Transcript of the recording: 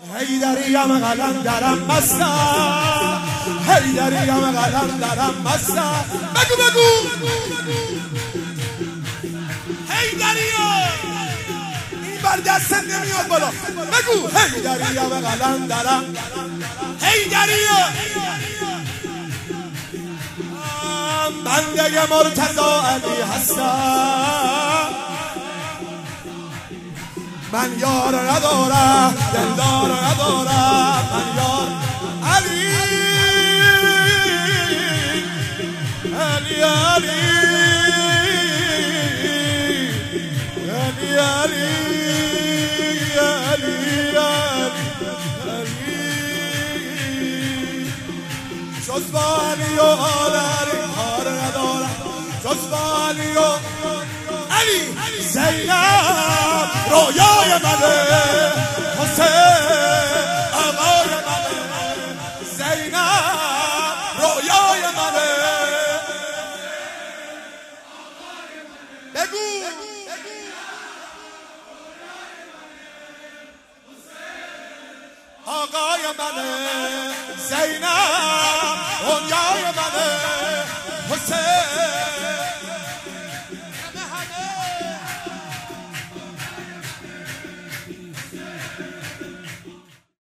حیدریم قلندرم مستم، حیدریم قلندرم مستم. بگو حیدریم، این بر دست نمیاد بالا. بگو حیدریم قلندرم، حیدریم بنده مرتضی علی هستم. من یار ندارم، دلدار ندارم، من یار علی علی علی علی علی علی علی جز با علی و آدری کار ندارم، جز با علی و علی. زینب رویای منه، حسین آقای منه، زینب رویای منه. بگو آقای منه، زینب رویای منه.